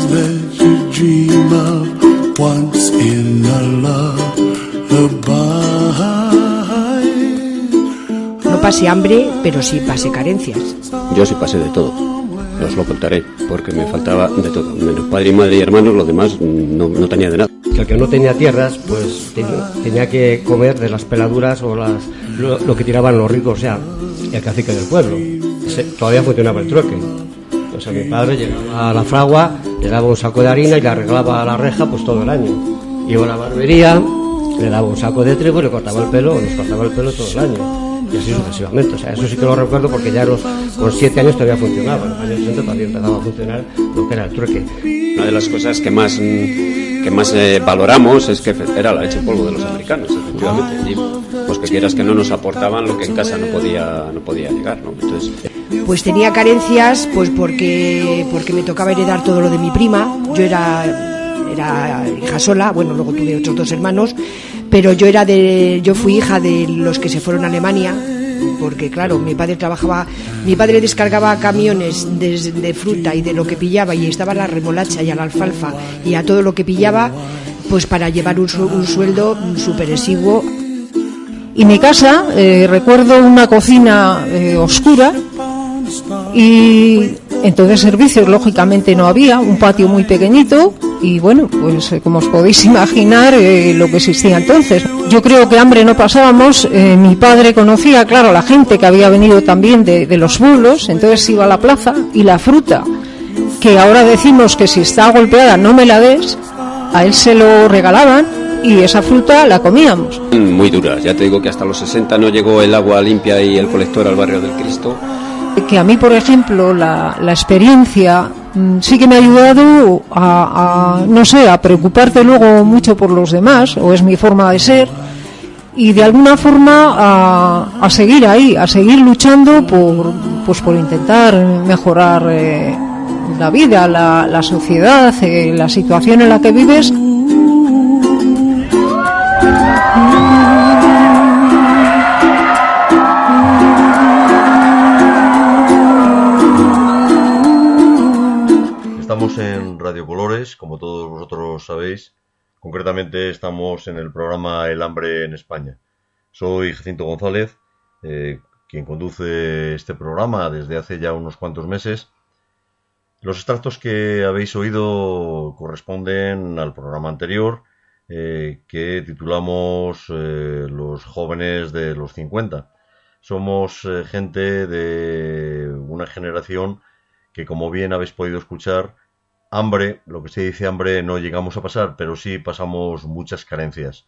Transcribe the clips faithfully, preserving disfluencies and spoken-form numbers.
that you dream of once in a lullaby. No pasé hambre, pero sí pasé carencias. Yo sí pasé de todo, os lo contaré, porque me faltaba de todo. Menos padre y madre y hermanos, los demás no, no tenía de nada. Que el que no tenía tierras, pues tenía, tenía que comer de las peladuras o las lo, lo que tiraban los ricos, o sea, el cacique del pueblo. Se, todavía funcionaba el trueque. O sea, mi padre llegaba a la fragua, le daba un saco de harina y le arreglaba a la reja pues todo el año. Iba a la barbería, le daba un saco de trigo y le cortaba el pelo, o nos cortaba el pelo todo el año. Y así sucesivamente. O sea, eso sí que lo recuerdo porque ya los, con siete años todavía funcionaba. En los años sesenta todavía empezaba a funcionar lo que era el trueque. Una de las cosas que más, que más eh, valoramos es que era la leche en polvo de los americanos, efectivamente. Y, pues que quieras que no nos aportaban lo que en casa no podía, no podía llegar, ¿no? Entonces, pues tenía carencias, pues porque, porque me tocaba heredar todo lo de mi prima. Yo era, era hija sola, bueno, luego tuve otros dos hermanos, pero yo era de, yo fui hija de los que se fueron a Alemania, porque claro, mi padre trabajaba, mi padre descargaba camiones de, de fruta y de lo que pillaba, y estaba a la remolacha y a la alfalfa y a todo lo que pillaba, pues para llevar un, un sueldo súper exiguo. Y mi casa, eh, recuerdo una cocina eh, oscura, y entonces servicios lógicamente no había, un patio muy pequeñito y bueno, pues eh, como os podéis imaginar eh, lo que existía entonces. Yo creo que hambre no pasábamos. eh, mi padre conocía, claro, a la gente que había venido también de, de los pueblos, entonces iba a la plaza y la fruta, que ahora decimos que si está golpeada no me la des, a él se lo regalaban y esa fruta la comíamos. Muy duras, ya te digo que hasta los sesenta no llegó el agua limpia y el colector al barrio del Cristo. Que a mí, por ejemplo, la, la experiencia mmm, sí que me ha ayudado a, a, no sé, a preocuparte luego mucho por los demás, o es mi forma de ser, y de alguna forma a, a seguir ahí, a seguir luchando por, pues por intentar mejorar eh, la vida, la, la sociedad, eh, la situación en la que vives. Estamos en Radio Colores, como todos vosotros sabéis. Concretamente estamos en el programa El Hambre en España. Soy Jacinto González, eh, quien conduce este programa desde hace ya unos cuantos meses. Los extractos que habéis oído corresponden al programa anterior, eh, que titulamos eh, Los jóvenes de los cincuenta. Somos eh, gente de una generación que, como bien habéis podido escuchar, hambre, lo que se dice hambre, no llegamos a pasar, pero sí pasamos muchas carencias.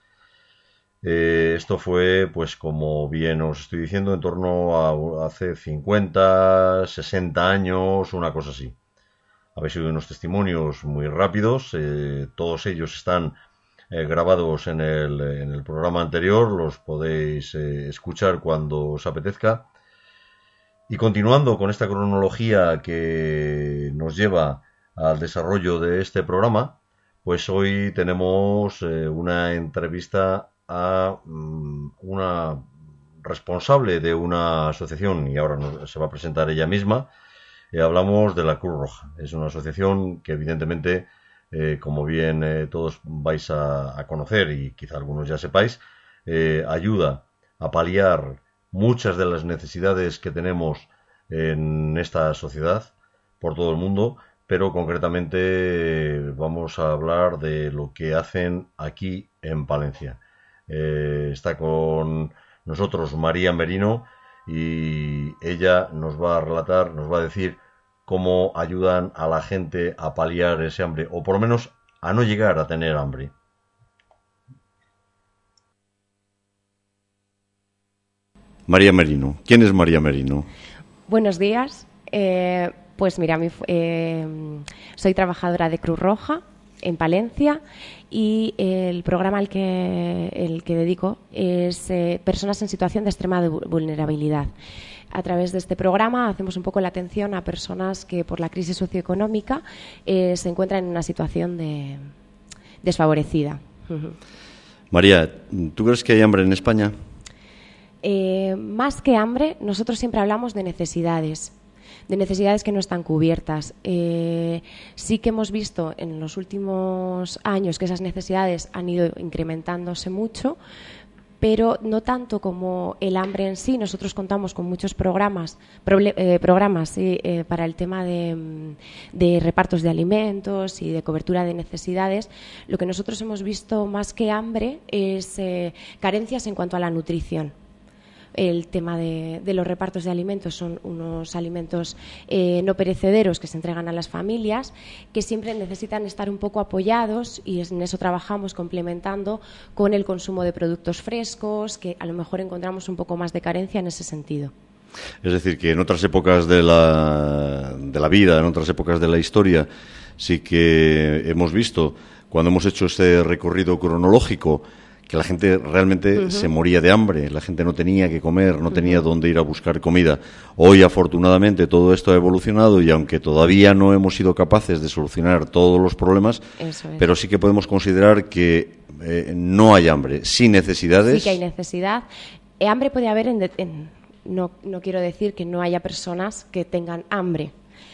Eh, esto fue, pues como bien os estoy diciendo, en torno a hace cincuenta, sesenta años, una cosa así. Habéis oído unos testimonios muy rápidos, eh, todos ellos están eh, grabados en el, en el programa anterior, los podéis eh, escuchar cuando os apetezca. Y continuando con esta cronología que nos lleva al desarrollo de este programa, pues hoy tenemos eh, una entrevista a um, una responsable de una asociación, y ahora nos, se va a presentar ella misma. Eh, hablamos de la Cruz Roja. Es una asociación que evidentemente, eh, como bien eh, todos vais a, a conocer y quizá algunos ya sepáis, eh, ayuda a paliar muchas de las necesidades que tenemos en esta sociedad por todo el mundo, pero concretamente vamos a hablar de lo que hacen aquí en Palencia. Eh, está con nosotros María Merino y ella nos va a relatar, nos va a decir cómo ayudan a la gente a paliar ese hambre, o por lo menos a no llegar a tener hambre. María Merino. ¿Quién es María Merino? Buenos días. Eh, pues mira, mi, eh, soy trabajadora de Cruz Roja en Palencia y el programa al que, el que dedico es eh, personas en situación de extrema vulnerabilidad. A través de este programa hacemos un poco la atención a personas que por la crisis socioeconómica eh, se encuentran en una situación de desfavorecida. María, ¿tú crees que hay hambre en España? Eh, más que hambre, nosotros siempre hablamos de necesidades. de necesidades que no están cubiertas. Eh, sí que hemos visto en los últimos años que esas necesidades han ido incrementándose mucho, pero no tanto como el hambre en sí. Nosotros contamos con muchos programas proble- eh, programas sí, eh, para el tema de, de repartos de alimentos y de cobertura de necesidades. Lo que nosotros hemos visto más que hambre es eh, carencias en cuanto a la nutrición. El tema de, de los repartos de alimentos son unos alimentos eh, no perecederos que se entregan a las familias, que siempre necesitan estar un poco apoyados, y en eso trabajamos complementando con el consumo de productos frescos, que a lo mejor encontramos un poco más de carencia en ese sentido. Es decir, que en otras épocas de la, de la vida, en otras épocas de la historia, sí que hemos visto, cuando hemos hecho este recorrido cronológico, que la gente realmente uh-huh. se moría de hambre, la gente no tenía que comer, no uh-huh. tenía dónde ir a buscar comida. Hoy, afortunadamente, todo esto ha evolucionado, y aunque todavía no hemos sido capaces de solucionar todos los problemas, Eso es. pero sí que podemos considerar que eh, no hay hambre, sí necesidades. Sí que hay necesidad. Eh, hambre puede haber en, de- en no, no quiero decir que no haya personas que tengan hambre.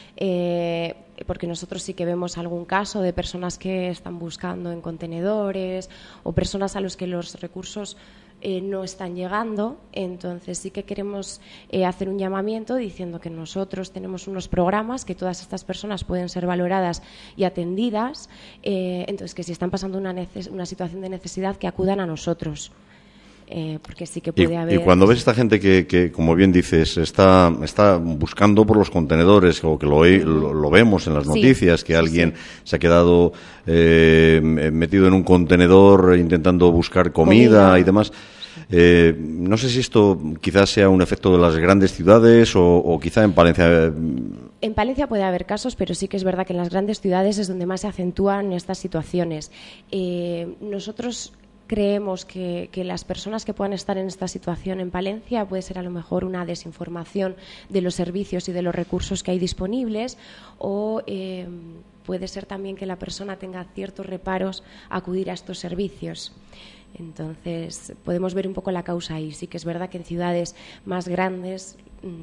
Eh, porque nosotros sí que vemos algún caso de personas que están buscando en contenedores, o personas a los que los recursos eh, no están llegando. Entonces sí que queremos eh, hacer un llamamiento diciendo que nosotros tenemos unos programas que todas estas personas pueden ser valoradas y atendidas, eh, entonces que si están pasando una, neces- una situación de necesidad, que acudan a nosotros. Eh, porque sí que puede y, haber... y cuando ves esta gente que, que, como bien dices, está, está buscando por los contenedores, o que lo, lo, lo vemos en las noticias, sí, que alguien sí, sí. se ha quedado eh, metido en un contenedor intentando buscar comida, comida. y demás, eh, no sé si esto quizás sea un efecto de las grandes ciudades, o, o quizá en Palencia... En Palencia puede haber casos, pero sí que es verdad que en las grandes ciudades es donde más se acentúan estas situaciones. Eh, nosotros... Creemos que, que las personas que puedan estar en esta situación en Palencia puede ser a lo mejor una desinformación de los servicios y de los recursos que hay disponibles, o eh, puede ser también que la persona tenga ciertos reparos a acudir a estos servicios. Entonces, podemos ver un poco la causa ahí. Sí que es verdad que en ciudades más grandes,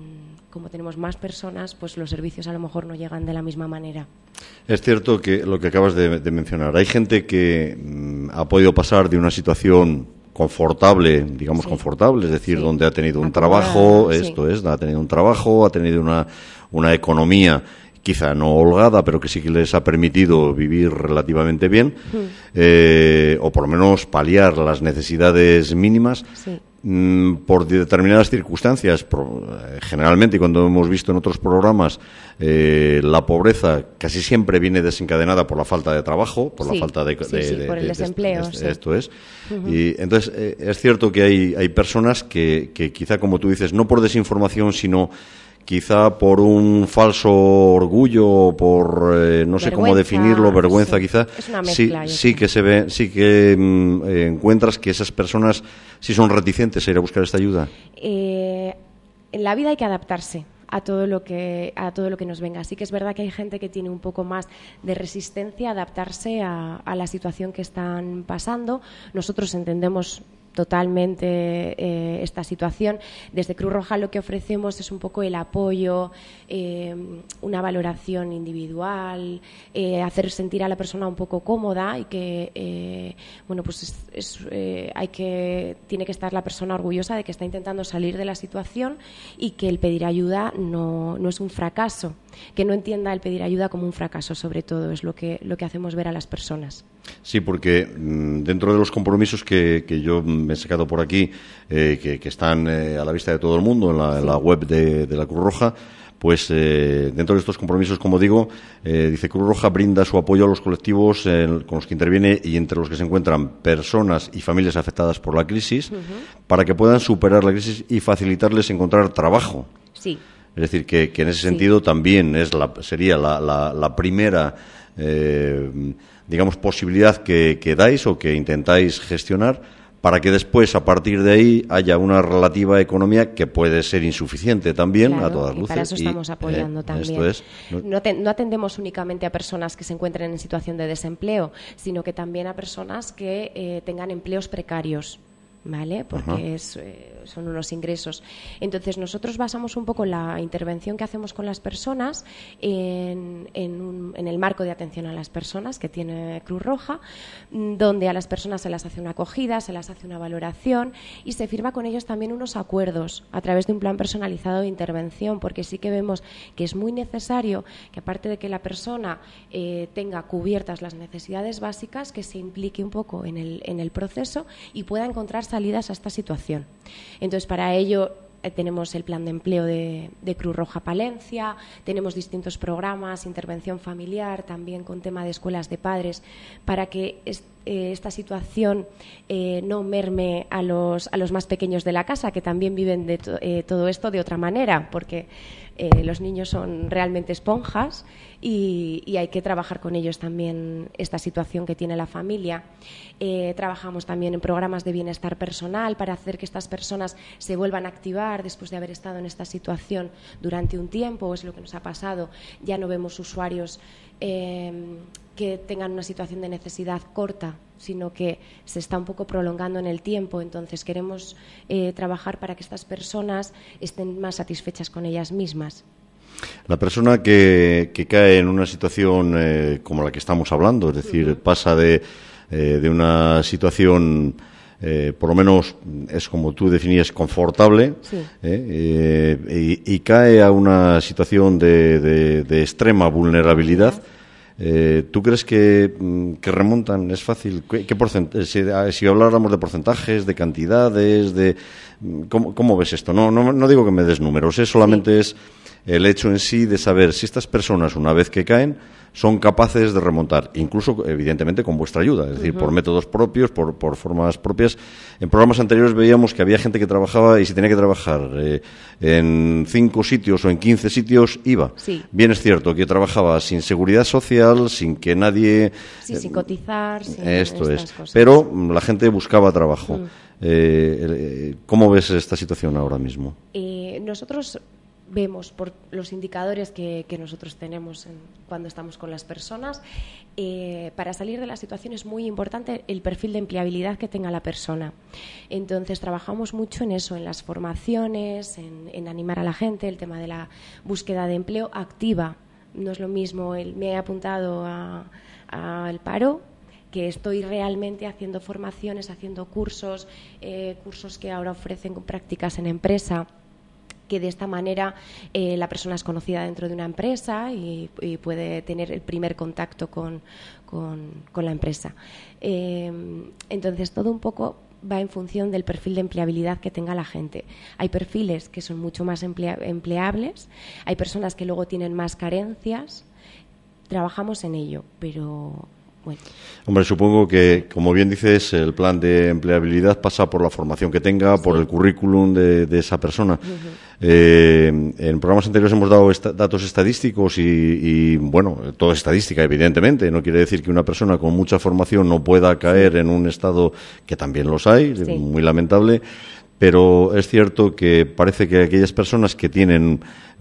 como tenemos más personas, pues los servicios a lo mejor no llegan de la misma manera. Es cierto que lo que acabas de, de mencionar, hay gente que mmm, ha podido pasar de una situación confortable, digamos sí. confortable, es decir, sí. donde ha tenido un Acumulada, trabajo, sí. esto es, ha tenido un trabajo, ha tenido una, una economía quizá no holgada, pero que sí que les ha permitido vivir relativamente bien, mm. eh, o por lo menos paliar las necesidades mínimas. Sí. Por determinadas circunstancias, generalmente, y cuando hemos visto en otros programas, eh, la pobreza casi siempre viene desencadenada por la falta de trabajo, por sí, la falta de, sí, de, sí, de, por el de, desempleo. De, de, sí. Esto es. Uh-huh. Y entonces eh, es cierto que hay, hay personas que, que quizá, como tú dices, no por desinformación, sino quizá por un falso orgullo, por eh, no sé vergüenza, cómo definirlo, vergüenza sí. quizá, es una mezcla, sí, sí que se ve, sí que mm, eh, encuentras que esas personas sí son reticentes a ir a buscar esta ayuda. Eh, en la vida hay que adaptarse a todo lo que a todo lo que nos venga. Sí que es verdad que hay gente que tiene un poco más de resistencia a adaptarse a, a la situación que están pasando. Nosotros entendemos totalmente eh, esta situación. Desde Cruz Roja lo que ofrecemos es un poco el apoyo, eh, una valoración individual, eh, hacer sentir a la persona un poco cómoda, y que eh, bueno pues es, es, eh, hay que tiene que estar la persona orgullosa de que está intentando salir de la situación, y que el pedir ayuda no, no es un fracaso, que no entienda el pedir ayuda como un fracaso, sobre todo es lo que lo que hacemos ver a las personas. Sí, porque mmm, dentro de los compromisos que, que yo me he sacado por aquí, eh, que, que están eh, a la vista de todo el mundo en la, sí. en la web de, de la Cruz Roja, pues eh, dentro de estos compromisos, como digo, eh, dice Cruz Roja brinda su apoyo a los colectivos eh, con los que interviene, y entre los que se encuentran personas y familias afectadas por la crisis, uh-huh. para que puedan superar la crisis y facilitarles encontrar trabajo. Sí. Es decir, que, que en ese sentido sí. también es la, sería la, la, la primera, eh, digamos, posibilidad que, que dais o que intentáis gestionar, para que después, a partir de ahí, haya una relativa economía que puede ser insuficiente también, claro, a todas luces. Y para eso estamos y, apoyando eh, también. Esto es, ¿no? No, te, no atendemos únicamente a personas que se encuentren en situación de desempleo, sino que también a personas que eh, tengan empleos precarios. ¿vale? Porque es, eh, son unos ingresos. Entonces, nosotros basamos un poco la intervención que hacemos con las personas en, en, un, en el marco de atención a las personas que tiene Cruz Roja, donde a las personas se las hace una acogida, se las hace una valoración y se firma con ellos también unos acuerdos a través de un plan personalizado de intervención, porque sí que vemos que es muy necesario que, aparte de que la persona eh, tenga cubiertas las necesidades básicas, que se implique un poco en el, en el proceso y pueda encontrar salidas a esta situación. Entonces, para ello eh, tenemos el plan de empleo de, de Cruz Roja Palencia, tenemos distintos programas, intervención familiar, también con tema de escuelas de padres, para que es, eh, esta situación eh, no merme a los, a los más pequeños de la casa, que también viven de to, eh, todo esto de otra manera, porque Eh, los niños son realmente esponjas y, y hay que trabajar con ellos también esta situación que tiene la familia. Eh, trabajamos también en programas de bienestar personal para hacer que estas personas se vuelvan a activar después de haber estado en esta situación durante un tiempo. Es lo que nos ha pasado. Ya no vemos usuarios eh, que tengan una situación de necesidad corta, sino que se está un poco prolongando en el tiempo. Entonces queremos eh, trabajar para que estas personas estén más satisfechas con ellas mismas. La persona que, que cae en una situación eh, como la que estamos hablando, es decir, uh-huh. pasa de, eh, de una situación, eh, por lo menos es como tú definías, confortable, sí. eh, eh, y, y cae a una situación de, de, de extrema vulnerabilidad. Uh-huh. Eh, ¿Tú crees que, que remontan? ¿Es fácil? ¿Qué, qué porcent- si, si habláramos de porcentajes, de cantidades, de ¿cómo, cómo ves esto? No, no, no digo que me des números, ¿eh? Solamente sí. es el hecho en sí de saber si estas personas, una vez que caen, son capaces de remontar, incluso, evidentemente, con vuestra ayuda, es decir, uh-huh. por métodos propios, por, por formas propias. En programas anteriores veíamos que había gente que trabajaba y si tenía que trabajar eh, en cinco sitios o en quince sitios, iba. Sí. Bien es cierto que trabajaba sin seguridad social, sin que nadie... Sí, eh, sin cotizar, sin esto es. Cosas. Pero la gente buscaba trabajo. Uh-huh. Eh, ¿Cómo ves esta situación ahora mismo? Eh, nosotros... vemos por los indicadores que, que nosotros tenemos en, cuando estamos con las personas, eh, para salir de la situación es muy importante el perfil de empleabilidad que tenga la persona. Entonces trabajamos mucho en eso, en las formaciones, en, en animar a la gente, el tema de la búsqueda de empleo activa. No es lo mismo el me he apuntado al paro, que estoy realmente haciendo formaciones, haciendo cursos, eh, cursos que ahora ofrecen prácticas en empresa, que de esta manera eh, la persona es conocida dentro de una empresa y, y puede tener el primer contacto con, con, con la empresa. Eh, entonces, todo un poco va en función del perfil de empleabilidad que tenga la gente. Hay perfiles que son mucho más emplea- empleables, hay personas que luego tienen más carencias. Trabajamos en ello, pero... Bueno. Hombre, supongo que, como bien dices, el plan de empleabilidad pasa por la formación que tenga, sí. por el currículum de, de esa persona. Uh-huh. Eh, en programas anteriores hemos dado esta, datos estadísticos y, y, bueno, todo es estadística, evidentemente. No quiere decir que una persona con mucha formación no pueda caer en un estado, que también los hay, sí. muy lamentable. Pero es cierto que parece que aquellas personas que tienen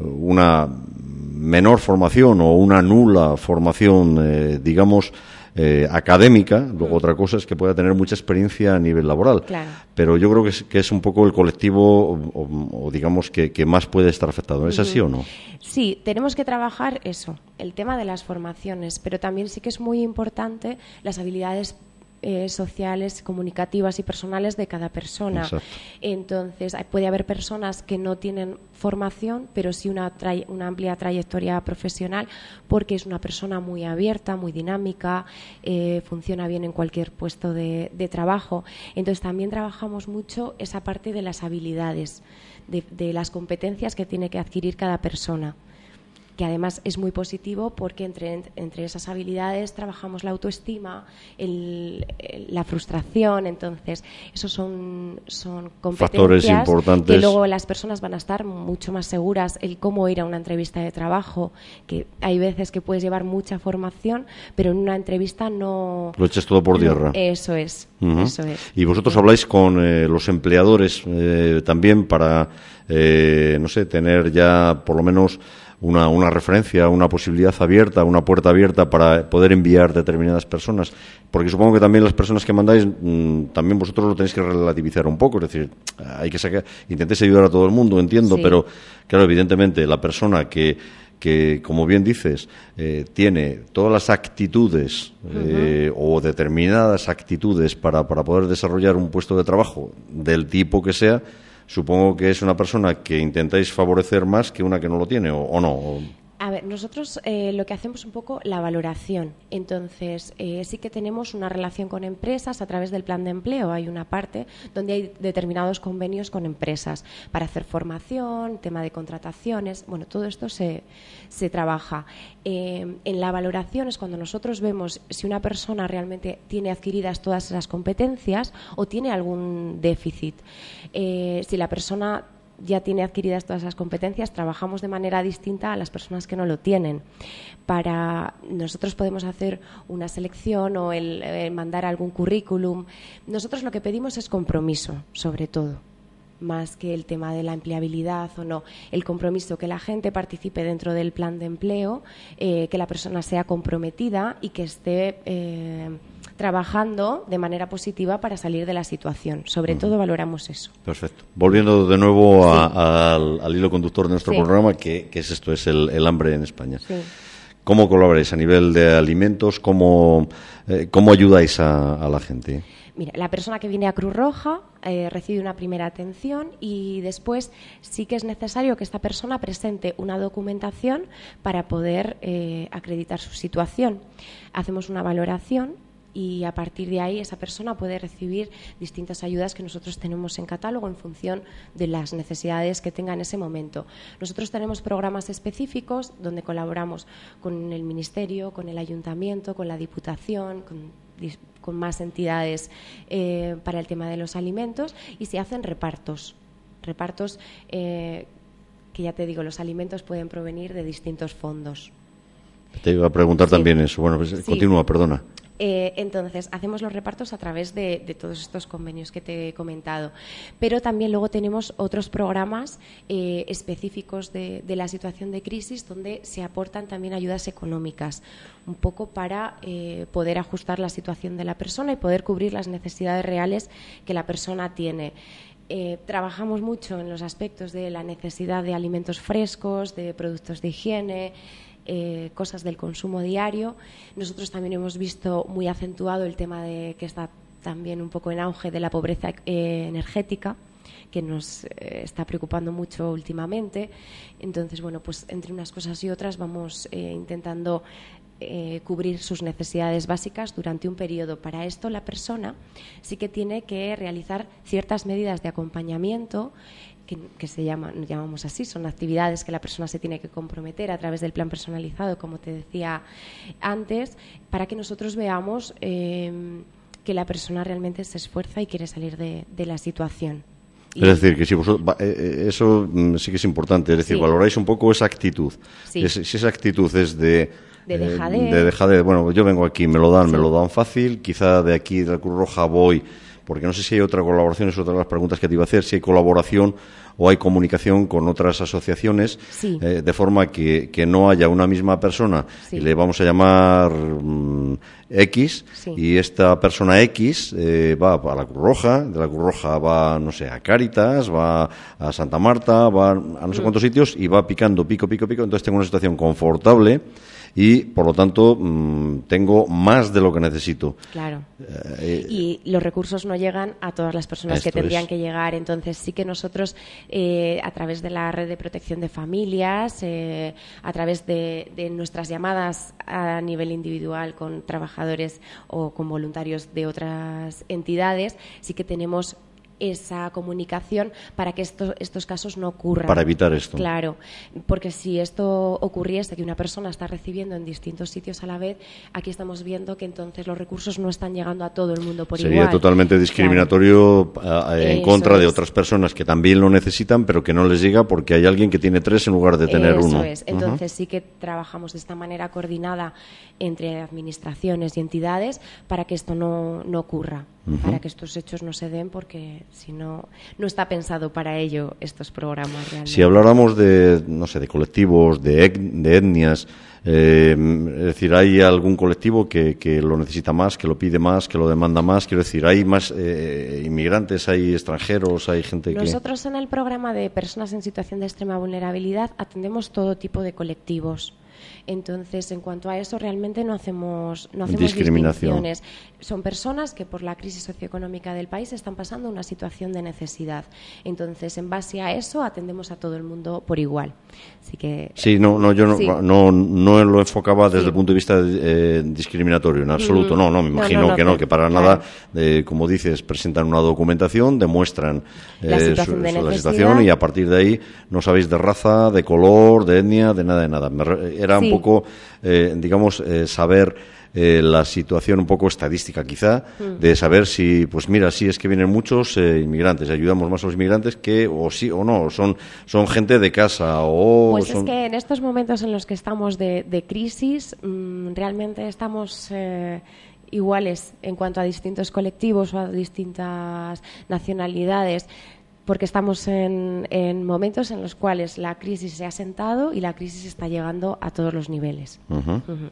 una menor formación o una nula formación, eh, digamos, Eh, académica, luego mm. otra cosa es que pueda tener mucha experiencia a nivel laboral. Claro. Pero yo creo que es, que es un poco el colectivo, o, o, o digamos, que, que más puede estar afectado. ¿Es mm-hmm. así o no? Sí, tenemos que trabajar eso, el tema de las formaciones, pero también sí que es muy importante las habilidades Eh, sociales, comunicativas y personales de cada persona. Exacto. Entonces, puede haber personas que no tienen formación, pero sí una, tray- una amplia trayectoria profesional, porque es una persona muy abierta, muy dinámica, eh, funciona bien en cualquier puesto de, de trabajo. Entonces, también trabajamos mucho esa parte de las habilidades, de, de las competencias que tiene que adquirir cada persona, que además es muy positivo porque entre, entre esas habilidades trabajamos la autoestima, el, el, la frustración. Entonces, esos son, son competencias importantes que luego las personas van a estar mucho más seguras. El cómo ir a una entrevista de trabajo, que hay veces que puedes llevar mucha formación, pero en una entrevista no... Lo echas todo por tierra. Eso es, uh-huh. eso es. Y vosotros sí. habláis con eh, los empleadores eh, también para, eh, no sé, tener ya por lo menos una, una referencia, una posibilidad abierta, una puerta abierta para poder enviar determinadas personas? Porque supongo que también las personas que mandáis, mmm, también vosotros lo tenéis que relativizar un poco, es decir, hay que sacar, intentéis ayudar a todo el mundo, entiendo, sí. Pero claro, evidentemente la persona que, que como bien dices, eh, tiene todas las actitudes eh, uh-huh. o determinadas actitudes para, para poder desarrollar un puesto de trabajo del tipo que sea, supongo que es una persona que intentáis favorecer más que una que no lo tiene, o, o no. O... A ver, nosotros eh, lo que hacemos un poco la valoración. Entonces, eh, sí que tenemos una relación con empresas a través del plan de empleo. Hay una parte donde hay determinados convenios con empresas para hacer formación, tema de contrataciones. Bueno, todo esto se, se trabaja. Eh, en la valoración es cuando nosotros vemos si una persona realmente tiene adquiridas todas esas competencias o tiene algún déficit. Eh, si la persona ya tiene adquiridas todas esas competencias, trabajamos de manera distinta a las personas que no lo tienen. Para nosotros podemos hacer una selección o el, el mandar algún currículum. Nosotros lo que pedimos es compromiso, sobre todo, más que el tema de la empleabilidad o no. El compromiso, que la gente participe dentro del plan de empleo, eh, que la persona sea comprometida y que esté eh, trabajando de manera positiva para salir de la situación. Sobre uh-huh. todo valoramos eso. Perfecto. Volviendo de nuevo a, sí. a, al, al hilo conductor de nuestro sí. programa, que, que es esto, es el, el hambre en España. Sí. ¿Cómo colaboráis a nivel de alimentos? ¿Cómo, eh, cómo ayudáis a, a la gente? Mira, la persona que viene a Cruz Roja eh, recibe una primera atención y después sí que es necesario que esta persona presente una documentación para poder eh, acreditar su situación. Hacemos una valoración y a partir de ahí esa persona puede recibir distintas ayudas que nosotros tenemos en catálogo en función de las necesidades que tenga en ese momento. Nosotros tenemos programas específicos donde colaboramos con el Ministerio, con el Ayuntamiento, con la Diputación, con con más entidades eh, para el tema de los alimentos, y se hacen repartos, repartos eh, que ya te digo, los alimentos pueden provenir de distintos fondos. Te iba a preguntar sí. también eso. Bueno, pues sí. continúa, perdona. Eh, entonces, hacemos los repartos a través de, de todos estos convenios que te he comentado. Pero también luego tenemos otros programas eh, específicos de, de la situación de crisis donde se aportan también ayudas económicas, un poco para eh, poder ajustar la situación de la persona y poder cubrir las necesidades reales que la persona tiene. Eh, trabajamos mucho en los aspectos de la necesidad de alimentos frescos, de productos de higiene, Eh, cosas del consumo diario. Nosotros también hemos visto muy acentuado el tema de que está también un poco en auge de la pobreza eh, energética, que nos eh, está preocupando mucho últimamente. Entonces, bueno, pues entre unas cosas y otras vamos eh, intentando eh, cubrir sus necesidades básicas durante un periodo. Para esto la persona sí que tiene que realizar ciertas medidas de acompañamiento que, que se llaman, llamamos así, son actividades que la persona se tiene que comprometer a través del plan personalizado, como te decía antes, para que nosotros veamos eh, que la persona realmente se esfuerza y quiere salir de, de la situación. Es decir, que si vosotros, eso sí que es importante, es decir, sí. valoráis un poco esa actitud. Sí. Es, si esa actitud es de... De dejadez. De dejadez, bueno, yo vengo aquí, me lo dan, sí. me lo dan fácil, quizá de aquí, de la Cruz Roja, voy... Porque no sé si hay otra colaboración, es otra de las preguntas que te iba a hacer, si hay colaboración o hay comunicación con otras asociaciones, sí. eh, de forma que, que no haya una misma persona, sí. y le vamos a llamar mm, X, sí. y esta persona X eh, va a la Cruz Roja, de la Cruz Roja va, no sé, a Cáritas, va a Santa Marta, va a no sé mm. cuántos sitios, y va picando, pico, pico, pico, entonces tengo una situación confortable, y por lo tanto mmm, tengo más de lo que necesito. Claro. Eh, y los recursos no llegan a todas las personas que tendrían es. que llegar. Entonces sí que nosotros eh, a través de la red de protección de familias, eh, a través de, de nuestras llamadas a nivel individual con trabajadores o con voluntarios de otras entidades, sí que tenemos esa comunicación para que estos, estos casos no ocurran. Para evitar esto. Claro, porque si esto ocurriese, que una persona está recibiendo en distintos sitios a la vez, aquí estamos viendo que entonces los recursos no están llegando a todo el mundo por Sería igual. Sería totalmente discriminatorio, claro. en Eso contra es. de otras personas que también lo necesitan, pero que no les llega porque hay alguien que tiene tres en lugar de tener Eso uno. Es. Entonces uh-huh. sí que trabajamos de esta manera coordinada entre administraciones y entidades para que esto no, no ocurra. uh-huh. para que estos hechos no se den, porque si no, no está pensado para ello estos programas realmente. Si habláramos de, no sé, de colectivos, de, de etnias, eh, es decir, ¿hay algún colectivo que, que lo necesita más, que lo pide más, que lo demanda más? Quiero decir, ¿hay más eh, inmigrantes, hay extranjeros, hay gente que...? Nosotros en el programa de personas en situación de extrema vulnerabilidad atendemos todo tipo de colectivos. Entonces, en cuanto a eso, realmente no hacemos, no hacemos discriminación. distinciones. Son personas que por la crisis socioeconómica del país están pasando una situación de necesidad. Entonces, en base a eso, atendemos a todo el mundo por igual. Así que, sí, no, no, yo no, sí. no, no lo enfocaba desde sí. el punto de vista eh, discriminatorio, en absoluto. Mm. No, no, me imagino no, no, no, que no, que para claro. nada, eh, como dices, presentan una documentación, demuestran eh, la situación, su, de su, la situación y a partir de ahí no sabéis de raza, de color, de etnia, de nada, de nada. Me, era sí. un poco, eh, digamos, eh, saber... Eh, la situación un poco estadística quizá, mm. de saber si, pues mira, sí es que vienen muchos eh, inmigrantes, ayudamos más a los inmigrantes que, o sí o no, son, son gente de casa o... Pues son... es que en estos momentos en los que estamos de, de crisis, mmm, realmente estamos... Eh, iguales en cuanto a distintos colectivos o a distintas nacionalidades, porque estamos en, en momentos en los cuales la crisis se ha sentado y la crisis está llegando a todos los niveles. Uh-huh. Uh-huh.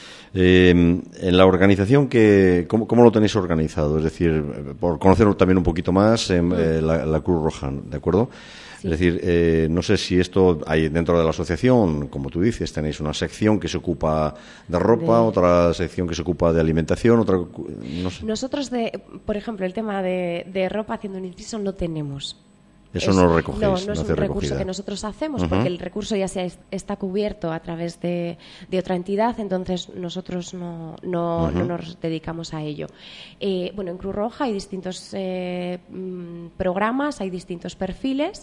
Eh, en la organización, que, ¿cómo, ¿cómo lo tenéis organizado? Es decir, por conocerlo también un poquito más, eh, eh, la, la Cruz Roja, ¿de acuerdo? Sí. Es decir, eh, no sé si esto hay dentro de la asociación, como tú dices, tenéis una sección que se ocupa de ropa, de... otra sección que se ocupa de alimentación, otra, no sé. Nosotros, de, por ejemplo, el tema de, de ropa, haciendo un inciso, no tenemos. Eso es, no lo recogéis. No, no, no es un recogida. recurso que nosotros hacemos, uh-huh. porque el recurso ya se está cubierto a través de, de otra entidad, entonces nosotros no, no, uh-huh. no nos dedicamos a ello. Eh, bueno, en Cruz Roja hay distintos eh, programas, hay distintos perfiles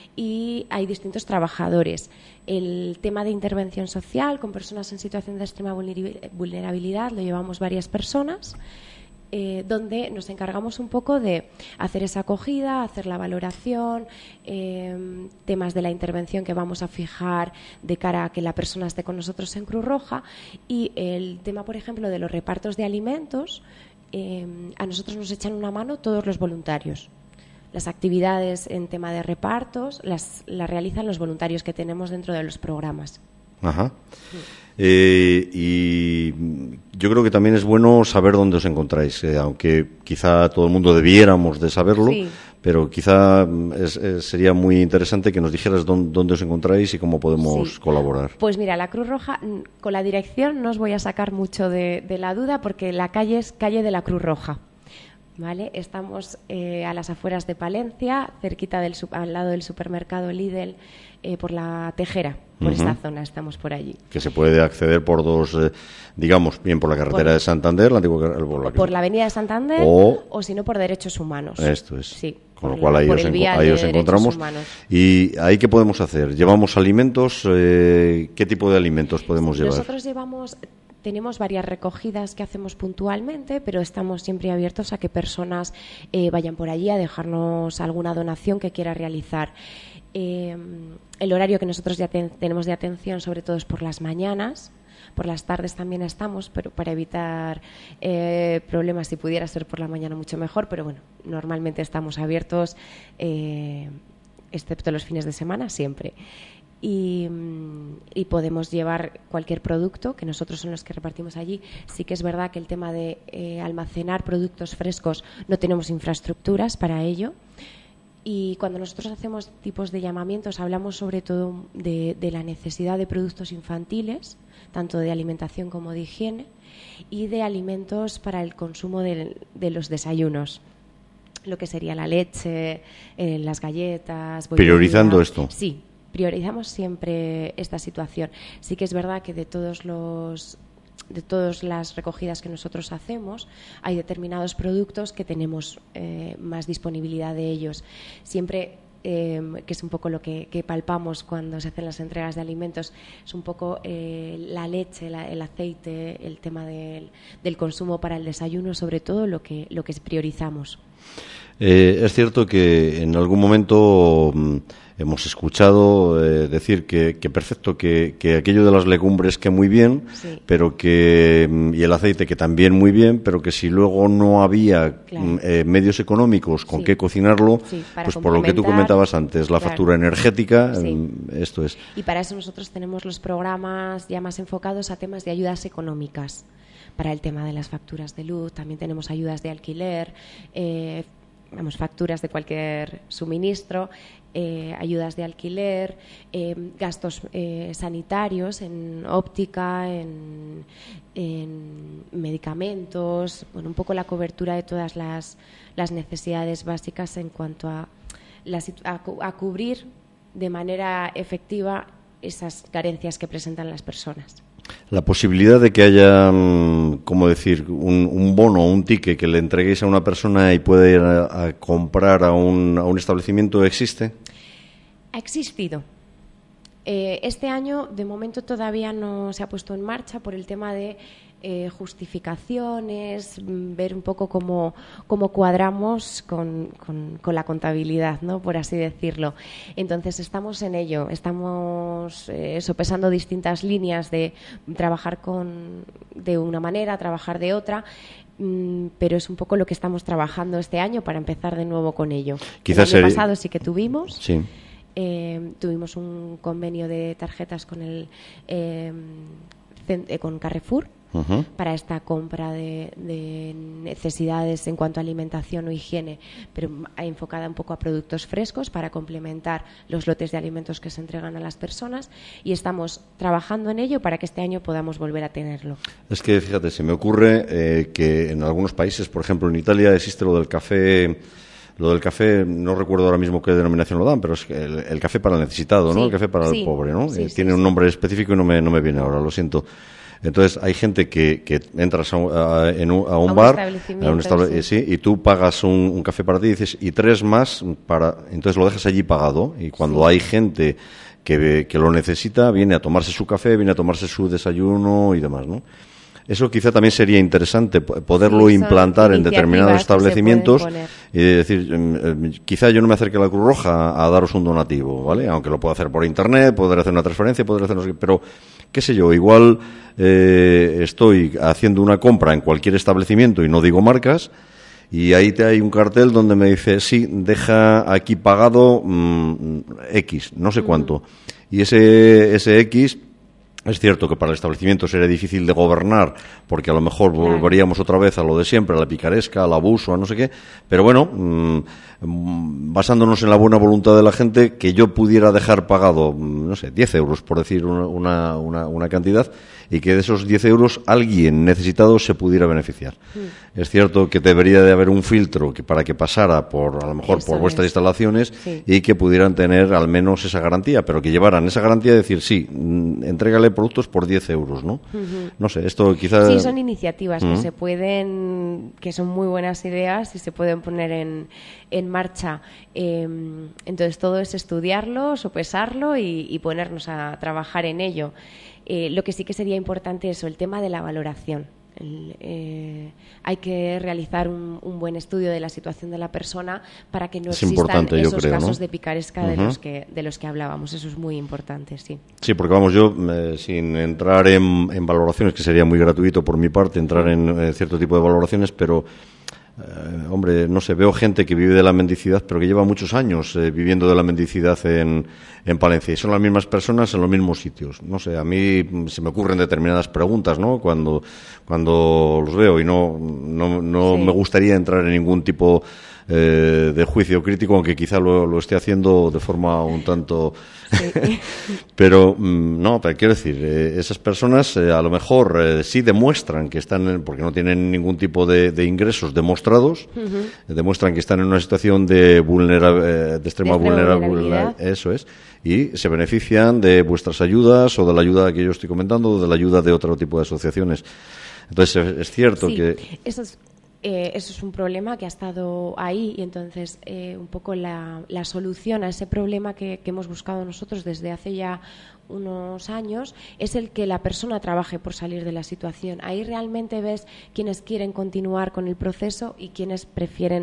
y hay distintos trabajadores. El tema de intervención social con personas en situación de extrema vulnerabilidad lo llevamos varias personas. Eh, donde nos encargamos un poco de hacer esa acogida, hacer la valoración, eh, temas de la intervención que vamos a fijar de cara a que la persona esté con nosotros en Cruz Roja, y el tema, por ejemplo, de los repartos de alimentos, eh, a nosotros nos echan una mano todos los voluntarios. Las actividades en tema de repartos las, las realizan los voluntarios que tenemos dentro de los programas. Ajá. Sí. Eh, y yo creo que también es bueno saber dónde os encontráis, eh, aunque quizá todo el mundo debiéramos de saberlo, sí. pero quizá es, es, sería muy interesante que nos dijeras dónde, dónde os encontráis y cómo podemos sí. colaborar. Pues mira, la Cruz Roja, con la dirección no os voy a sacar mucho de, de la duda, porque la calle es calle de la Cruz Roja. ¿Vale? Estamos eh, a las afueras de Palencia, cerquita del al lado del supermercado Lidl, eh, por la Tejera, por uh-huh. esta zona, estamos por allí. Que se puede acceder por dos, eh, digamos, bien por la carretera por, de Santander, la antigua, por, la, por la avenida de Santander, o, o si no por Derechos Humanos. Esto es. Sí. Con lo cual ahí, os, enco- ahí os encontramos. Humanos. ¿Y ahí qué podemos hacer? ¿Llevamos alimentos? Eh, ¿Qué tipo de alimentos podemos llevar? Nosotros llevamos... Tenemos varias recogidas que hacemos puntualmente, pero estamos siempre abiertos a que personas eh, vayan por allí a dejarnos alguna donación que quiera realizar. Eh, el horario que nosotros ya ten- tenemos de atención, sobre todo, es por las mañanas. Por las tardes también estamos, pero para evitar eh, problemas, si pudiera ser por la mañana mucho mejor, pero bueno, normalmente estamos abiertos, eh, excepto los fines de semana, siempre. Y, y podemos llevar cualquier producto, que nosotros son los que repartimos allí. Sí que es verdad que el tema de eh, almacenar productos frescos no tenemos infraestructuras para ello, y cuando nosotros hacemos tipos de llamamientos hablamos sobre todo de, de la necesidad de productos infantiles, tanto de alimentación como de higiene, y de alimentos para el consumo de, de los desayunos, lo que sería la leche, eh, las galletas. Priorizando esto. Sí. Priorizamos siempre esta situación. Sí que es verdad que de todos los de todas las recogidas que nosotros hacemos hay determinados productos que tenemos eh, más disponibilidad de ellos. Siempre, eh, que es un poco lo que, que palpamos cuando se hacen las entregas de alimentos, es un poco eh, la leche, la, el aceite, el tema del, del consumo para el desayuno, sobre todo lo que, lo que priorizamos. Eh, es cierto que en algún momento mm, hemos escuchado eh, decir que, que perfecto, que, que aquello de las legumbres que muy bien, Sí. pero que mm, y el aceite que también muy bien, pero que si luego no había Claro. mm, eh, medios económicos con Sí. qué cocinarlo, Sí, para pues por lo que tú complementar, comentabas antes, la claro. factura energética, Sí. mm, esto es. Y para eso nosotros tenemos los programas ya más enfocados a temas de ayudas económicas. Para el tema de las facturas de luz, también tenemos ayudas de alquiler, eh, vamos, facturas de cualquier suministro, eh, ayudas de alquiler, eh, gastos eh, sanitarios en óptica, en, en medicamentos, bueno, un poco la cobertura de todas las, las necesidades básicas en cuanto a, la situ- a, cu- a cubrir de manera efectiva esas carencias que presentan las personas. La posibilidad de que haya, mm, ¿cómo decir?, un, un bono o un ticket que le entreguéis a una persona y pueda ir a, a comprar a un, a un establecimiento, ¿existe? Ha existido. Eh, este año, de momento, todavía no se ha puesto en marcha por el tema de eh, justificaciones, mm, ver un poco cómo, cómo cuadramos con, con- con la contabilidad, ¿no?, por así decirlo. Entonces, estamos en ello, estamos eh, sopesando distintas líneas de trabajar con, de una manera, trabajar de otra, mm, pero es un poco lo que estamos trabajando este año para empezar de nuevo con ello. Quizás el año sería- pasado sí que tuvimos. Sí. Eh, tuvimos un convenio de tarjetas con el eh, cen- eh, con Carrefour Ujú. para esta compra de, de necesidades en cuanto a alimentación o higiene, pero m- enfocada un poco a productos frescos para complementar los lotes de alimentos que se entregan a las personas, y estamos trabajando en ello para que este año podamos volver a tenerlo. Es que, fíjate, se me ocurre eh, que en algunos países, por ejemplo en Italia, existe lo del café, lo del café, no recuerdo ahora mismo qué denominación lo dan, pero es que el, el café para el necesitado, ¿no? Sí, El café para sí, el pobre, ¿no? sí, Eh, sí, tiene sí. un nombre específico y no me, no me viene ahora, lo siento. Entonces, hay gente que, que entras a un, a, en un, a un A un bar, establecimiento, a un estable- sí. eh, sí, y tú pagas un, un café para ti y dices, y tres más para, entonces lo dejas allí pagado, y cuando Sí. hay gente que, ve- que lo necesita, viene a tomarse su café, viene a tomarse su desayuno y demás, ¿no? Eso quizá también sería interesante, po- poderlo Sí, son implantar en determinados iniciativas que se establecimientos pueden poner. y decir, mm, eh, quizá yo no me acerque a la Cruz Roja a daros un donativo, ¿vale? Aunque lo puedo hacer por internet, podré hacer una transferencia, podré hacer no sé qué, pero qué sé yo, igual eh, estoy haciendo una compra en cualquier establecimiento y no digo marcas, y ahí te hay un cartel donde me dice, sí, deja aquí pagado mm, X, no sé cuánto. Y ese, ese X, es cierto que para el establecimiento sería difícil de gobernar, porque a lo mejor Claro. volveríamos otra vez a lo de siempre, a la picaresca, al abuso, a no sé qué, pero bueno, mm, mm, basándonos en la buena voluntad de la gente, que yo pudiera dejar pagado, mm, no sé, diez euros, por decir una, una, una, una cantidad, y que de esos diez euros alguien necesitado se pudiera beneficiar. Es cierto que debería de haber un filtro que para que pasara por, a lo mejor, Eso por vuestras es. instalaciones, Sí. y que pudieran tener al menos esa garantía, pero que llevaran esa garantía de decir, sí, mm, entrégale productos por diez euros, ¿no? No sé, esto quizás... Sí, son iniciativas que Mm. se pueden, que son muy buenas ideas y se pueden poner en, en marcha. Eh, entonces, todo es estudiarlo, sopesarlo y, y ponernos a trabajar en ello. Eh, lo que sí que sería importante es el tema de la valoración. El, eh, hay que realizar un, un buen estudio de la situación de la persona para que no Es existan importante, yo esos creo, casos ¿no? de picaresca de Ujú. los que de los que hablábamos. Eso es muy importante, sí. Sí, porque vamos, yo, eh, sin entrar en, en valoraciones, que sería muy gratuito por mi parte, entrar en eh, cierto tipo de valoraciones, pero, eh, hombre, no sé, veo gente que vive de la mendicidad, pero que lleva muchos años eh, viviendo de la mendicidad en, en Palencia, y son las mismas personas en los mismos sitios. No sé, a mí mm, se me ocurren determinadas preguntas, ¿no?, cuando, cuando los veo, y no, no, no Sí. me gustaría entrar en ningún tipo eh, de juicio crítico, aunque quizá lo, lo esté haciendo de forma un tanto... Sí. Pero, mm, no, pero quiero decir, eh, esas personas eh, a lo mejor eh, sí demuestran que están, en- porque no tienen ningún tipo de, de ingresos demostrados, eh, demuestran que están en una situación de, vulnera- eh, de extrema De extrema vulnerabilidad, vulnerabilidad. eso es, y se benefician de vuestras ayudas o de la ayuda que yo estoy comentando o de la ayuda de otro tipo de asociaciones. Entonces, es, es cierto Sí, que... eso es, eh, eso es un problema que ha estado ahí, y entonces eh, un poco la, la solución a ese problema que, que hemos buscado nosotros desde hace ya unos años es el que la persona trabaje por salir de la situación. Ahí realmente ves quienes quieren continuar con el proceso y quienes prefieren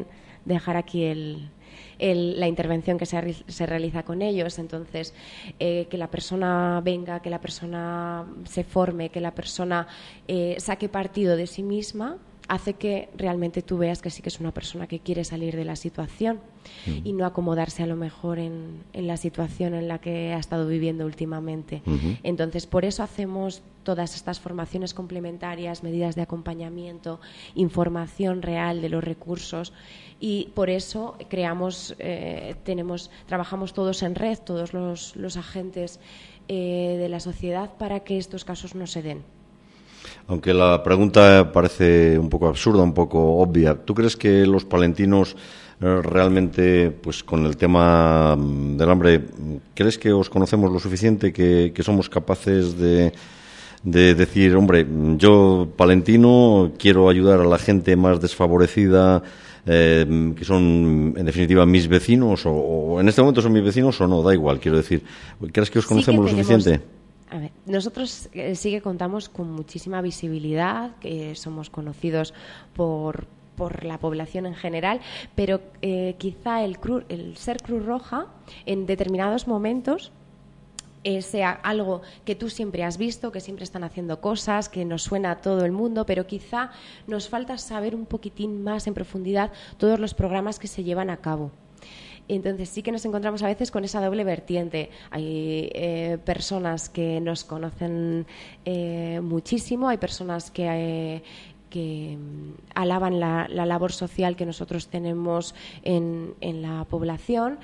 dejar aquí el, el, la intervención que se, se realiza con ellos. Entonces, eh, que la persona venga, que la persona se forme, que la persona eh, saque partido de sí misma, hace que realmente tú veas que sí que es una persona que quiere salir de la situación uh-huh. y no acomodarse a lo mejor en, en la situación en la que ha estado viviendo últimamente. Uh-huh. Entonces, por eso hacemos todas estas formaciones complementarias, medidas de acompañamiento, información real de los recursos, y por eso creamos, eh, tenemos, trabajamos todos en red, todos los, los agentes eh, de la sociedad, para que estos casos no se den. Aunque la pregunta parece un poco absurda, un poco obvia, ¿tú crees que los palentinos eh, realmente, pues con el tema del hambre, crees que os conocemos lo suficiente, que, que somos capaces de, de decir, hombre, yo palentino quiero ayudar a la gente más desfavorecida, eh, que son en definitiva mis vecinos, o, o en este momento son mis vecinos o no, da igual, quiero decir, ¿crees que os conocemos sí que lo tenemos... suficiente? A ver, nosotros eh, sí que contamos con muchísima visibilidad, que somos conocidos por, por la población en general, pero eh, quizá el, cru, el ser Cruz Roja en determinados momentos eh, sea algo que tú siempre has visto, que siempre están haciendo cosas, que nos suena a todo el mundo, pero quizá nos falta saber un poquitín más en profundidad todos los programas que se llevan a cabo. Entonces sí que nos encontramos a veces con esa doble vertiente. Hay eh, personas que nos conocen eh, muchísimo, hay personas que, eh, que alaban la, la labor social que nosotros tenemos en, en la población,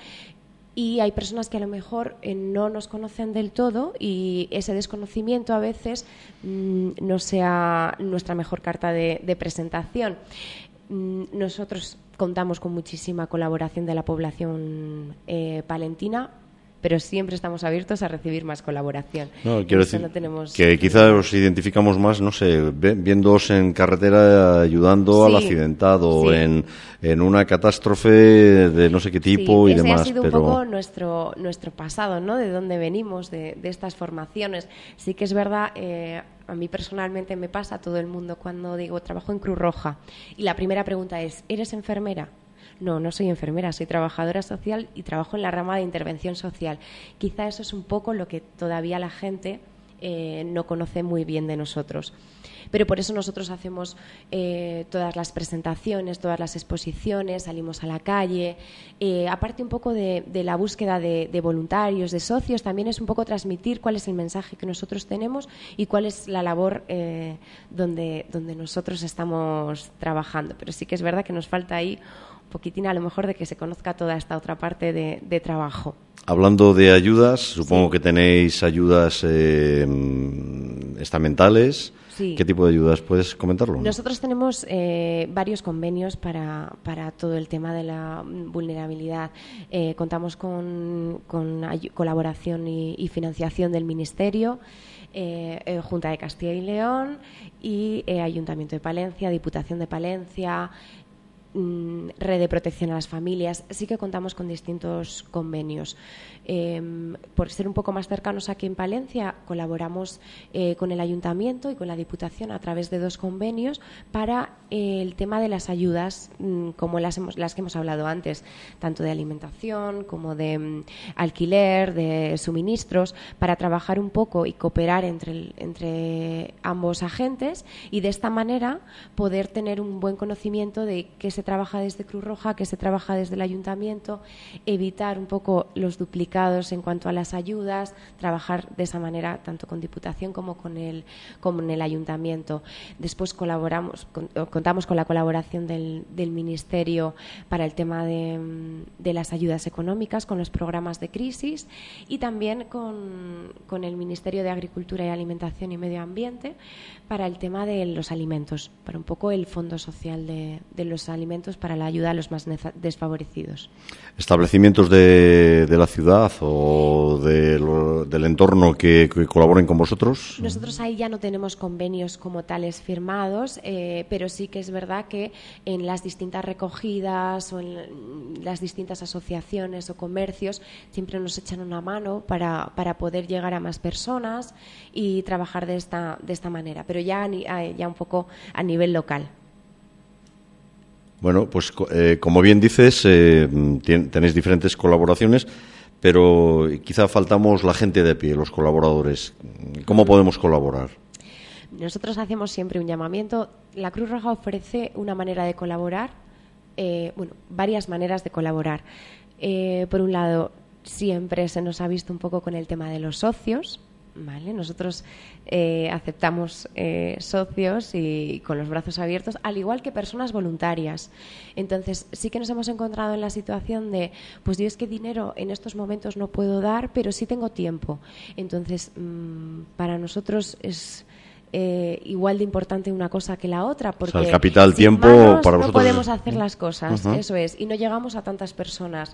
y hay personas que a lo mejor eh, no nos conocen del todo, y ese desconocimiento a veces mmm, no sea nuestra mejor carta de, de presentación. Mm, nosotros contamos con muchísima colaboración de la población eh, palentina, pero siempre estamos abiertos a recibir más colaboración. No, quiero decir no tenemos... que quizás os identificamos más, no sé, viéndoos en carretera ayudando sí, al accidentado, sí. en, en una catástrofe de no sé qué tipo sí, y ese demás. Ha sido pero... un poco nuestro, nuestro pasado, ¿no? De dónde venimos, de, de estas formaciones. Sí que es verdad, eh, a mí personalmente me pasa, a todo el mundo, cuando digo trabajo en Cruz Roja, y la primera pregunta es, ¿eres enfermera? No, no soy enfermera, soy trabajadora social y trabajo en la rama de intervención social. Quizá eso es un poco lo que todavía la gente eh, no conoce muy bien de nosotros. Pero por eso nosotros hacemos eh, todas las presentaciones, todas las exposiciones, salimos a la calle. Eh, aparte un poco de, de la búsqueda de, de voluntarios, de socios, también es un poco transmitir cuál es el mensaje que nosotros tenemos y cuál es la labor eh, donde, donde nosotros estamos trabajando. Pero sí que es verdad que nos falta ahí poquitín a lo mejor de que se conozca toda esta otra parte de, de trabajo. Hablando de ayudas, supongo sí. que tenéis ayudas eh, estamentales. Sí. ¿Qué tipo de ayudas? ¿Puedes comentarlo? Nosotros tenemos eh, varios convenios para, para todo el tema de la vulnerabilidad. Eh, contamos con, con ay- colaboración y, y financiación del Ministerio, eh, eh, Junta de Castilla y León y eh, Ayuntamiento de Palencia, Diputación de Palencia, Red de Protección a las Familias. Sí que contamos con distintos convenios. Eh, por ser un poco más cercanos aquí en Palencia, colaboramos eh, con el Ayuntamiento y con la Diputación a través de dos convenios para eh, el tema de las ayudas, mmm, como las, hemos, las que hemos hablado antes, tanto de alimentación como de mmm, alquiler, de suministros, para trabajar un poco y cooperar entre, el, entre ambos agentes, y de esta manera poder tener un buen conocimiento de qué se trabaja desde Cruz Roja, qué se trabaja desde el Ayuntamiento, evitar un poco los duplicados en cuanto a las ayudas, trabajar de esa manera tanto con Diputación como con el, como en el Ayuntamiento. Después colaboramos, con, contamos con la colaboración del, del Ministerio para el tema de, de las ayudas económicas, con los programas de crisis, y también con, con el Ministerio de Agricultura y Alimentación y Medio Ambiente para el tema de los alimentos, para un poco el fondo social de, de los alimentos para la ayuda a los más desfavorecidos. ¿Establecimientos de, de la ciudad o de lo, del entorno que, que colaboren con vosotros? Nosotros ahí ya no tenemos convenios como tales firmados, eh, pero sí que es verdad que en las distintas recogidas o en las distintas asociaciones o comercios siempre nos echan una mano para, para poder llegar a más personas y trabajar de esta, de esta manera, pero ya, ya un poco a nivel local. Bueno, pues eh, como bien dices, eh, ten, tenéis diferentes colaboraciones, pero quizá faltamos la gente de pie, los colaboradores. ¿Cómo podemos colaborar? Nosotros hacemos siempre un llamamiento. La Cruz Roja ofrece una manera de colaborar, eh, bueno, varias maneras de colaborar. Eh, por un lado, siempre se nos ha visto un poco con el tema de los socios, ¿vale? Nosotros eh, aceptamos eh, socios y con los brazos abiertos, al igual que personas voluntarias. Entonces, sí que nos hemos encontrado en la situación de, pues yo es que dinero en estos momentos no puedo dar, pero sí tengo tiempo. Entonces, mmm, para nosotros es... Eh, igual de importante una cosa que la otra, porque o sea, el capital tiempo para no vosotros podemos es... hacer las cosas, uh-huh. Eso es, y no llegamos a tantas personas.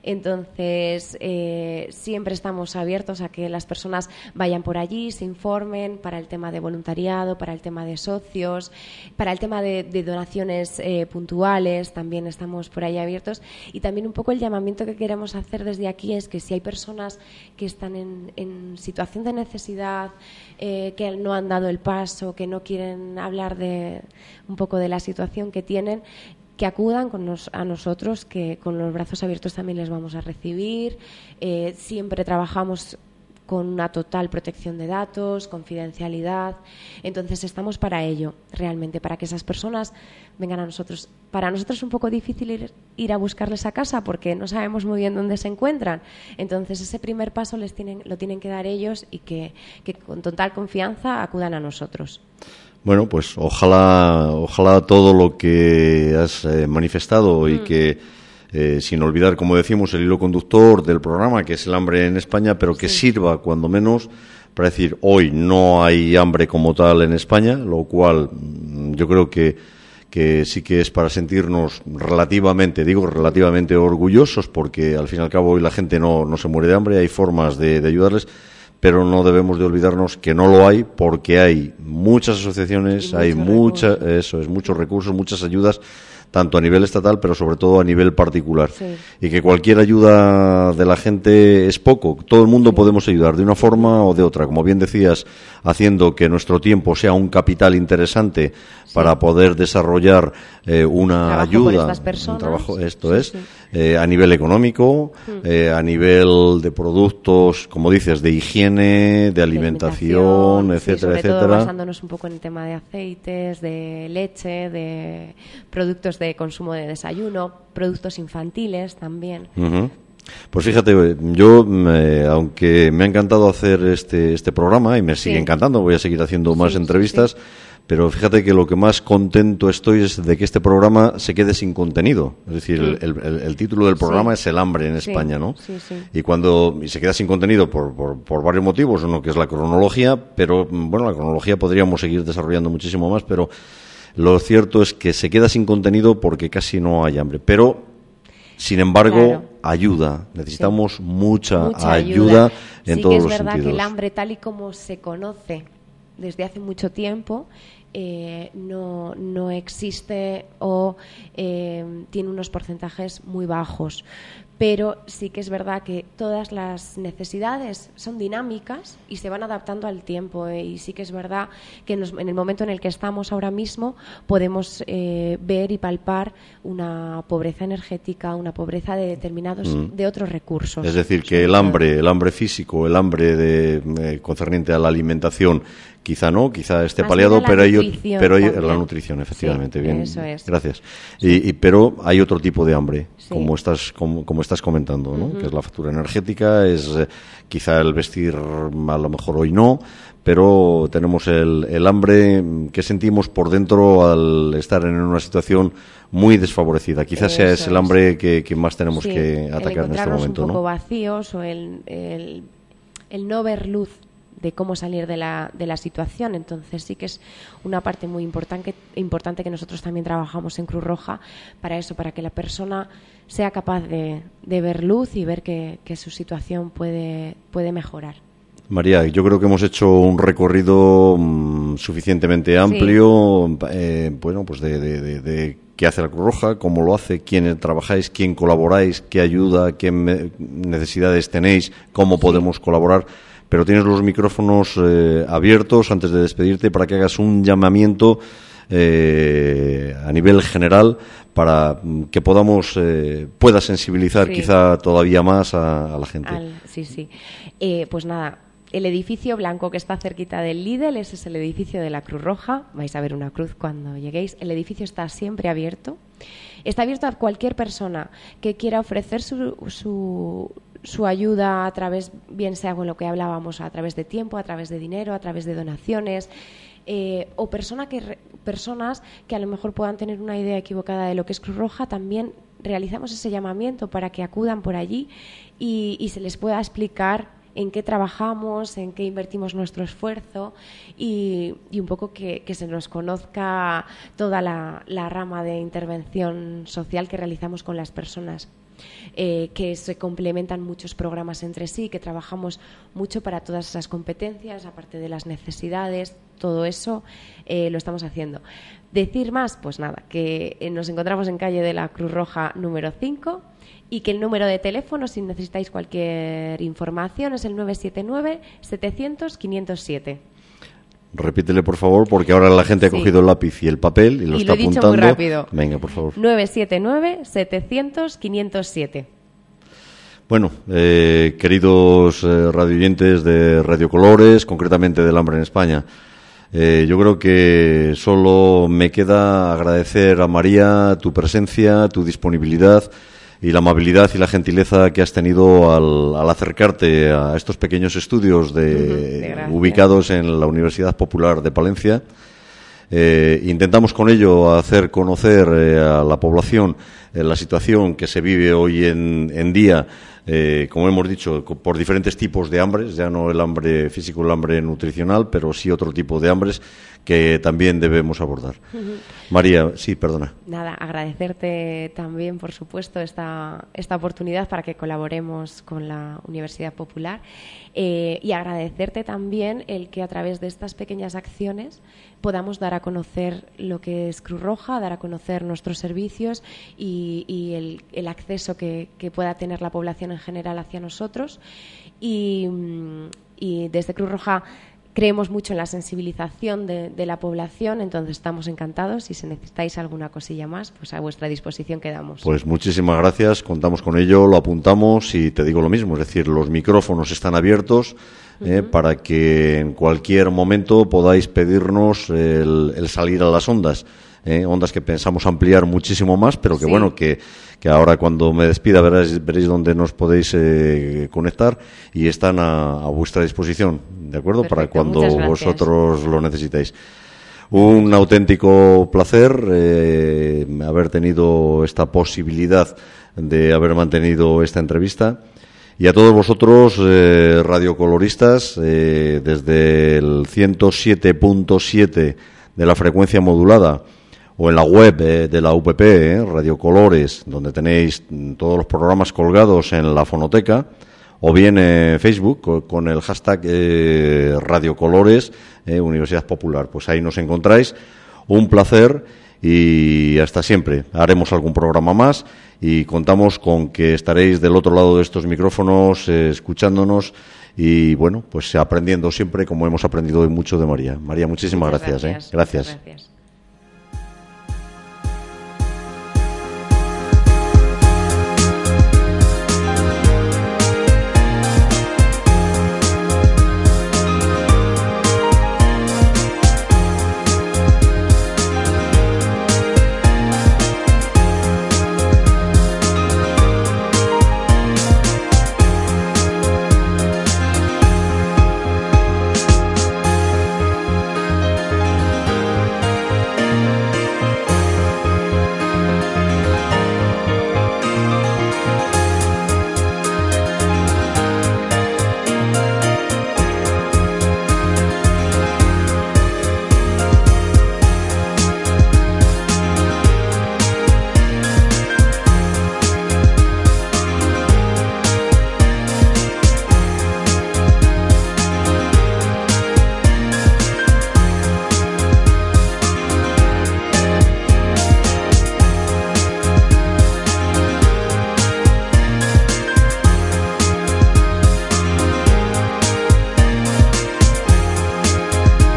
Entonces eh, siempre estamos abiertos a que las personas vayan por allí, se informen para el tema de voluntariado, para el tema de socios, para el tema de, de donaciones eh, puntuales, también estamos por ahí abiertos. Y también un poco el llamamiento que queremos hacer desde aquí es que si hay personas que están en, en situación de necesidad, eh, que no han dado el paso, que no quieren hablar de un poco de la situación que tienen, que acudan con nos, a nosotros, que con los brazos abiertos también les vamos a recibir. Eh, siempre trabajamos con una total protección de datos, confidencialidad. Entonces estamos para ello, realmente, para que esas personas vengan a nosotros. Para nosotros es un poco difícil ir, ir a buscarles a casa porque no sabemos muy bien dónde se encuentran. Entonces ese primer paso les tienen, lo tienen que dar ellos y que, que con total confianza acudan a nosotros. Bueno, pues ojalá, ojalá todo lo que has eh, manifestado y mm. que Eh, sin olvidar, como decimos, el hilo conductor del programa, que es el hambre en España, pero que sí. sirva, cuando menos, para decir, hoy no hay hambre como tal en España, lo cual yo creo que, que sí que es para sentirnos relativamente, digo relativamente orgullosos, porque al fin y al cabo hoy la gente no, no se muere de hambre, hay formas de, de ayudarles, pero no debemos de olvidarnos que no lo hay, porque hay muchas asociaciones, hay mucha, eso es, muchos recursos, muchas ayudas, tanto a nivel estatal, pero sobre todo a nivel particular. Sí. Y que cualquier ayuda de la gente es poco. Todo el mundo sí. podemos ayudar de una forma o de otra. Como bien decías, haciendo que nuestro tiempo sea un capital interesante sí. para poder desarrollar eh, una trabajo ayuda, un trabajo, esto sí, es, sí. Eh, a nivel económico, sí. eh, a nivel de productos, como dices, de higiene, de alimentación, de etcétera, sí, sobre etcétera. Todo basándonos un poco en el tema de aceites, de leche, de productos de consumo de desayuno, productos infantiles también. Uh-huh. Pues fíjate, yo, eh, aunque me ha encantado hacer este este programa y me sigue sí. encantando, voy a seguir haciendo más sí, entrevistas, sí, sí. pero fíjate que lo que más contento estoy es de que este programa se quede sin contenido. Es decir, sí. el, el, el título del programa sí. es El hambre en España, ¿no? Sí, sí. Y cuando y se queda sin contenido por, por, por varios motivos, uno que es la cronología, pero bueno, la cronología podríamos seguir desarrollando muchísimo más, pero lo cierto es que se queda sin contenido porque casi no hay hambre. Pero, sin embargo, claro. ayuda. Necesitamos sí. mucha, mucha ayuda, ayuda en sí todos los sentidos. Sí que es verdad que el hambre, tal y como se conoce desde hace mucho tiempo, eh, no, no existe o eh, tiene unos porcentajes muy bajos. Pero sí que es verdad que todas las necesidades son dinámicas y se van adaptando al tiempo. Eh, y sí que es verdad que nos, en el momento en el que estamos ahora mismo podemos eh, ver y palpar una pobreza energética, una pobreza de determinados, mm. de otros recursos. Es decir, que el hambre, el hambre físico, el hambre de, eh, concerniente a la alimentación, quizá no, quizá esté paliado, pero hay, pero hay la nutrición, efectivamente, sí, bien. Eso es. Gracias. Y, y, pero hay otro tipo de hambre, sí. como estás, como, como estás comentando, ¿no? Uh-huh. Que es la factura energética, es eh, quizá el vestir, a lo mejor hoy no, pero tenemos el, el hambre que sentimos por dentro al estar en una situación muy desfavorecida. Quizás Eso sea ese el hambre que, que más tenemos sí, que atacar en este momento, un poco ¿no? vacíos o el, el, el no ver luz de cómo salir de la, de la situación. Entonces sí que es una parte muy importante, importante que nosotros también trabajamos en Cruz Roja para eso, para que la persona sea capaz de, de ver luz y ver que, que su situación puede, puede mejorar. María, yo creo que hemos hecho un recorrido mmm, suficientemente amplio, sí. eh, bueno, pues de, de, de, de qué hace la Cruz Roja, cómo lo hace, quién trabajáis, quién colaboráis, qué ayuda, qué me- necesidades tenéis, cómo sí. podemos colaborar. Pero tienes los micrófonos eh, abiertos antes de despedirte para que hagas un llamamiento eh, a nivel nivel general para que podamos eh, pueda sensibilizar sí. quizá todavía más a, a la gente. Al, sí, sí. Eh, pues nada, el edificio blanco que está cerquita del Lidl, ese es el edificio de la Cruz Roja. Vais a ver una cruz cuando lleguéis. El edificio está siempre abierto. Está abierto a cualquier persona que quiera ofrecer su, su, su ayuda a través, bien sea con lo que hablábamos, a través de tiempo, a través de dinero, a través de donaciones. Eh, o persona que, personas que a lo mejor puedan tener una idea equivocada de lo que es Cruz Roja, también realizamos ese llamamiento para que acudan por allí y, y se les pueda explicar en qué trabajamos, en qué invertimos nuestro esfuerzo y, y un poco que, que se nos conozca toda la, la rama de intervención social que realizamos con las personas. Eh, que se complementan muchos programas entre sí, que trabajamos mucho para todas esas competencias, aparte de las necesidades, todo eso eh, lo estamos haciendo. Decir más, pues nada, que eh, nos encontramos en calle de la Cruz Roja número cinco y que el número de teléfono, si necesitáis cualquier información, es el nueve siete nueve, setecientos, quinientos siete. Repítele, por favor, porque ahora la gente ha Sí. cogido el lápiz y el papel y lo Y está lo he dicho apuntando. muy rápido. Venga, por favor. nueve siete nueve, setecientos, quinientos siete. Bueno, eh, queridos eh, radioyentes de Radio Colores, concretamente del Hambre en España, eh, yo creo que solo me queda agradecer a María tu presencia, tu disponibilidad y la amabilidad y la gentileza que has tenido al, al acercarte a estos pequeños estudios de, uh-huh, ubicados en la Universidad Popular de Palencia. Eh, intentamos con ello hacer conocer eh, a la población eh, la situación que se vive hoy en, en día, eh, como hemos dicho, por diferentes tipos de hambres, ya no el hambre físico, el hambre nutricional, pero sí otro tipo de hambres que también debemos abordar. Uh-huh. María, sí, perdona. Nada, agradecerte también, por supuesto, esta, esta oportunidad para que colaboremos con la Universidad Popular eh, y agradecerte también el que a través de estas pequeñas acciones podamos dar a conocer lo que es Cruz Roja, dar a conocer nuestros servicios y, y el, el acceso que, que pueda tener la población en general hacia nosotros. Y, y desde Cruz Roja creemos mucho en la sensibilización de, de la población, entonces estamos encantados. Si necesitáis alguna cosilla más, pues a vuestra disposición quedamos. Pues muchísimas gracias, contamos con ello, lo apuntamos y te digo lo mismo, es decir, los micrófonos están abiertos eh, uh-huh. para que en cualquier momento podáis pedirnos el, el salir a las ondas. Eh, ondas que pensamos ampliar muchísimo más, pero que sí. bueno, que, que ahora cuando me despida veréis, veréis dónde nos podéis eh, conectar y están a, a vuestra disposición, ¿de acuerdo? Perfecto, para cuando vosotros lo necesitéis. Un Muchas auténtico placer eh, haber tenido esta posibilidad de haber mantenido esta entrevista. Y a todos vosotros, eh, radiocoloristas, eh, desde el ciento siete punto siete de la frecuencia modulada, o en la web eh, de la U P P, eh, Radio Colores, donde tenéis todos los programas colgados en la fonoteca, o bien en Facebook con, con el hashtag eh, Radio Colores eh, Universidad Popular. Pues ahí nos encontráis. Un placer y hasta siempre. Haremos algún programa más y contamos con que estaréis del otro lado de estos micrófonos eh, escuchándonos y, bueno, pues aprendiendo siempre como hemos aprendido hoy mucho de María. María, muchísimas Muchas gracias. gracias, ¿eh? Gracias. Muchas gracias.